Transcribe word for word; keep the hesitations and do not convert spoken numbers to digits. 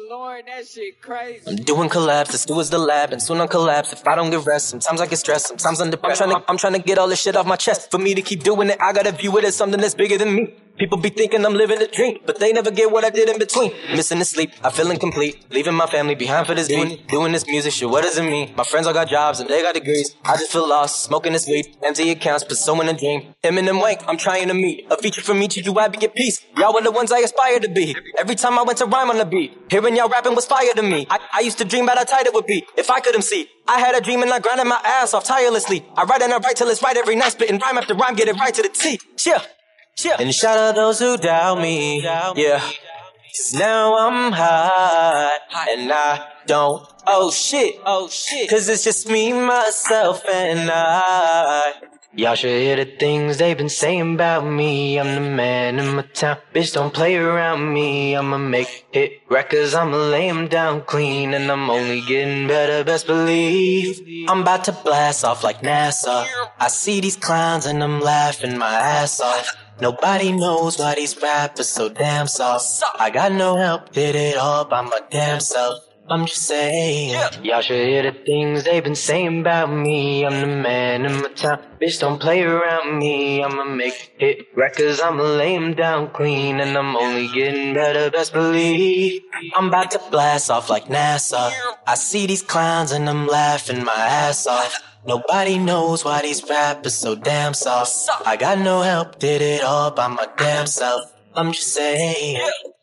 Lord, that shit crazy. I'm doing collabs, this do is the lab, and soon I'll collapse if I don't get rest. Sometimes I get stressed, sometimes I'm depressed. I'm trying to, I'm trying to get all this shit off my chest. For me to keep doing it, I gotta view it as something that's bigger than me. People be thinking I'm living a dream, but they never get what I did in between. Missing the sleep, I feel incomplete. Leaving my family behind for this dream. Doing this music shit, what does it mean? My friends all got jobs and they got degrees. I just feel lost, smoking this weed. Empty accounts, pursuing a dream. Eminem Wank, I'm trying to meet. A feature from each of you, I be at peace. Y'all were the ones I aspire to be. Every time I went to rhyme on the beat, hearing y'all rapping was fire to me. I, I used to dream about how tight it would be if I couldn't see. I had a dream and I grinded my ass off tirelessly. I write and I write till it's right every night, spitting rhyme after rhyme, get it right to the T. Yeah. Yeah. And shout out those who doubt me, yeah. Cause now I'm high, and I don't, oh shit, oh shit. Cause it's just me, myself, and I. Y'all should hear the things they've been saying about me. I'm the man in my town, bitch don't play around me. I'ma make hit records, I'ma lay 'em down clean. And I'm only getting better, best believe. I'm about to blast off like NASA. I see these clowns and I'm laughing my ass off. Nobody knows why these rappers so damn soft. I got no help, did it all by my damn self. I'm just saying, y'all should hear the things they've been saying about me. I'm the man in my town, bitch don't play around me. I'ma make hit records, I'ma lay 'em down clean. And I'm only getting better, best believe. I'm about to blast off like NASA. I see these clowns and I'm laughing my ass off. Nobody knows why these rappers so damn soft. I got no help, did it all by my damn self. I'm just saying.